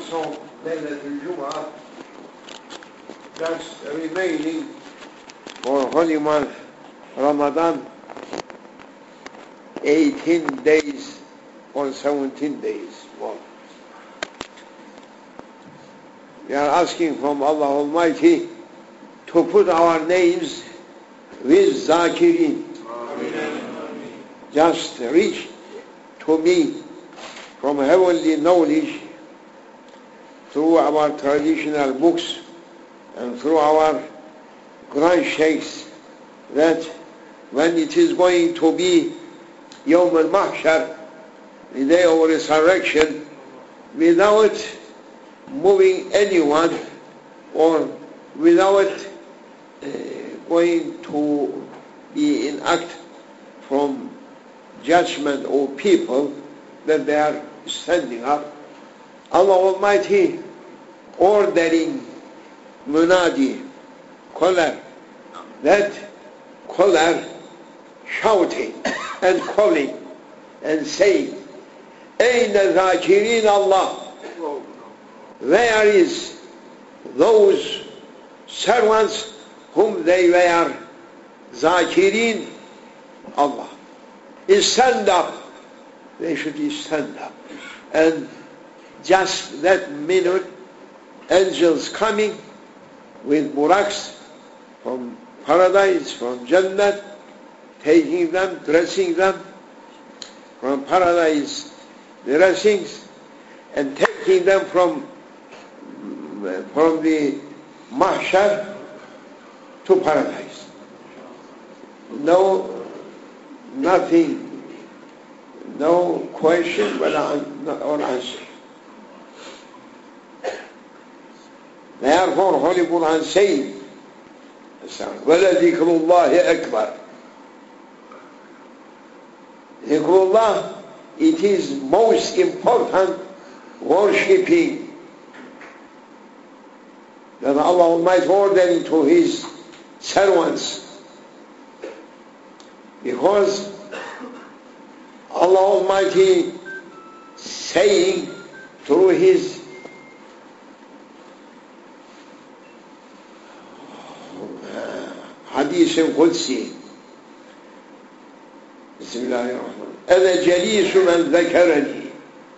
Sawm, Laylatul Jum'ah, just remaining for holy month Ramadan, 18 days or 17 days more. We are asking from Allah Almighty to put our names with Zakirin. Just reach to me from heavenly knowledge through our traditional books and through our grand sheikhs, that when it is going to be Yawm al-Mahshar, the day of resurrection, without moving anyone or without going to be in act from judgment of people, that they are standing up, Allah Almighty ordering munadi, caller, that caller shouting and calling and saying, Ayna Zakirin Allah, where is those servants whom they were Zakirin Allah? Stand up. They should stand up. And just that minute, angels coming with buraks from paradise, from Jannah, taking them, dressing them from paradise dressings, and taking them from the mahshar to paradise. No, nothing, no question or answer. Therefore, Holy Quran says, وَلَذِكْرُ اللَّهِ أَكْبَرُ. Zikrullah, it is most important worshipping that Allah Almighty ordered to His servants, because Allah Almighty saying through His Hadith al-Qudsi, Bismillahirrahmanirrahim, أَنَا جَلِيسُ مَنْ ذَكَرَنِي,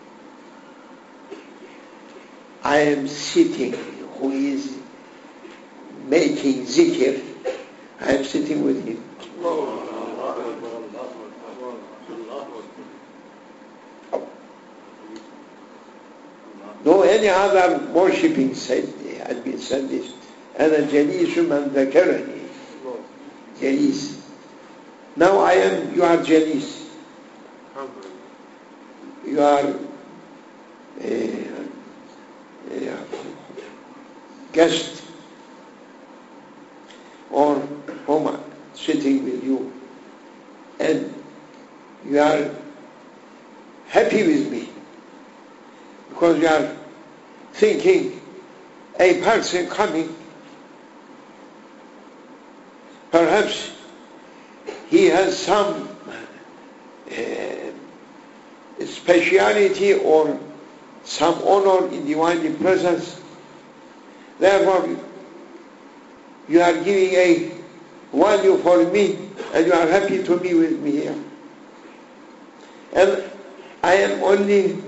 I am sitting, who is making zikr, I am sitting with him. No any other worshipping said, had been said this. أَنَا جَلِيسُ مَنْ ذَكَرَنِي. Jalis. Now I am, you are Jalis. You are guest or Homa sitting with you, and you are happy with me because you are thinking a person coming, perhaps he has some speciality or some honor in divine presence. Therefore, you are giving a value for me, and you are happy to be with me here. And I am only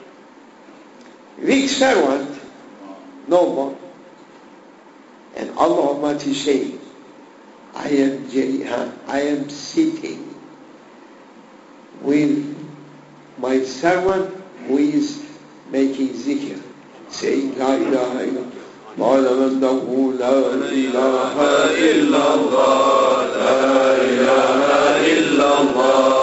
weak servant, no more. And Allah Almighty saying, I am sitting with my servant who is making zikr, saying La ilaha illallah, La ilaha illallah, La ilaha illallah.